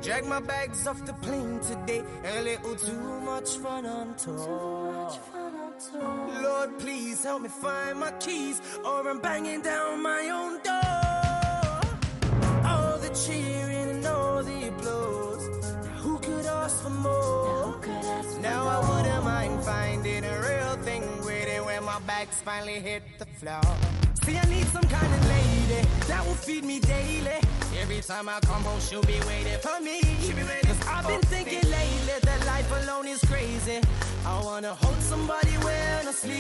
Drag my bags off the plane today. A little too much fun on tour. Lord, please help me find my keys, or I'm banging down my own door. All the cheering and all the applause. Now who could ask for more? Now I wouldn't mind finding a real thing with it when my bags finally hit the floor. See, I need some kind of lady that will feed me daily. Every time I come home, she'll be waiting for me. Cause I've been thinking lately that life alone is crazy. I wanna hold somebody when I sleep.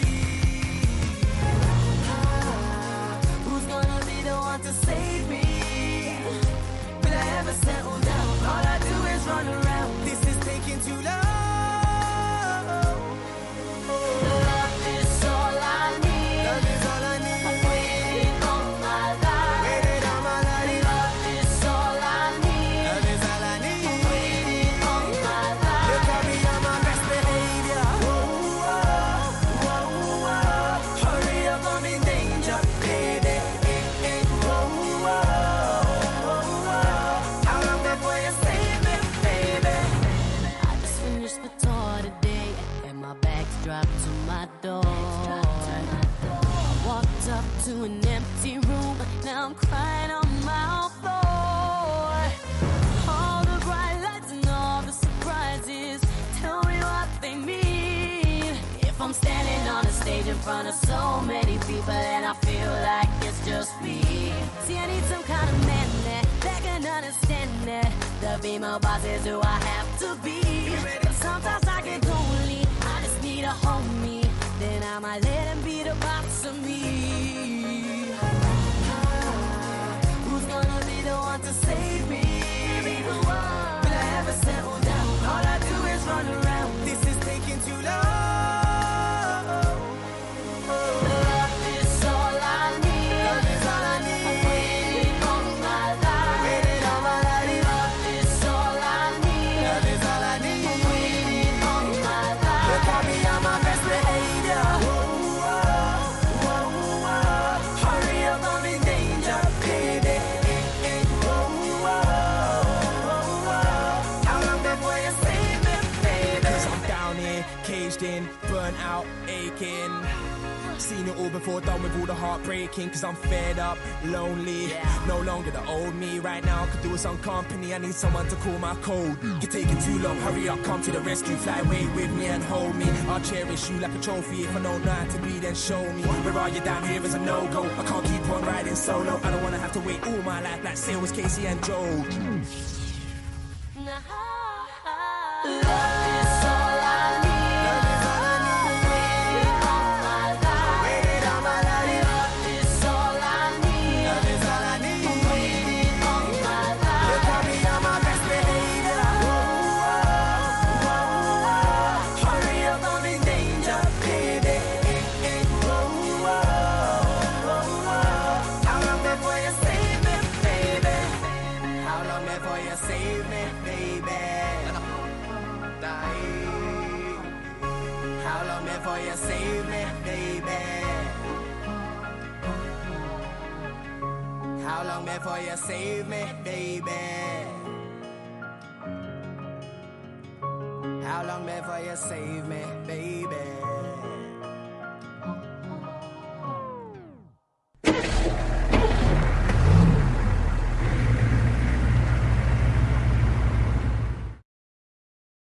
Who's gonna be the one to save me? Will I ever settle down? All I do is run around. This is taking too long. Love is all I need. Love is all I need. I'm waiting all my life. Waiting all my life. Love is all I need. Love is all I need. I'm waiting all my life. Look at me, I'm my best behavior. Whoa, whoa, whoa, whoa. Hurry up, I'm in danger, baby. Whoa, whoa, whoa, whoa. How long before you save me, baby? I just finished the tour today, and my bags dropped to my door. I walked up to an empty room, now I'm crying on my own floor. All the bright lights and all the surprises, tell me what they mean. If I'm standing on a stage in front of so many people and I feel like it's just me. See, I need some kind of man that can understand that the female boss is who I have to be. But sometimes I get lonely, I just need a homie. Then I might let him be the boss of me. Who's gonna be the one to save me? Will I ever settle down? All I do is run around. This is taking too long. Love is all I need. Love is all I I'm need. waiting all my life. Waiting all my life. Love is all I need. Love is all I need. I'm waiting all my life. Look at me, I'm my best behavior. Whoa, whoa, whoa, whoa. Hurry up, I'm in danger, baby. Whoa, whoa, whoa. How long before you save me, baby? Cause I'm down here, caged in, burnt out, aching. Seen it all before, done with all the heartbreaking. Cause I'm fed up, lonely. No longer the old me. Right now I could do with some company. I need someone to call my code. You're taking too long, hurry up, come to the rescue. Fly away with me and hold me. I'll cherish you like a trophy. If I know not to be, then show me. Where are you? Down here is a no-go. I can't keep on riding solo. I don't wanna have to wait all my life like say it was Casey and Joe. Love is all I need. Love is all I need. Waiting all my life. Waiting all my life. Love is all I need. Love is all I need. I'm waiting all my life. Look at me, I'm my best behavior. Whoa, whoa, whoa. Hurry up, I'm in danger, baby. Whoa, whoa, whoa. How long before you save me, baby? How long before you save me, baby? How long before you save me, baby? How long before you save me, baby? How long before you save me, baby?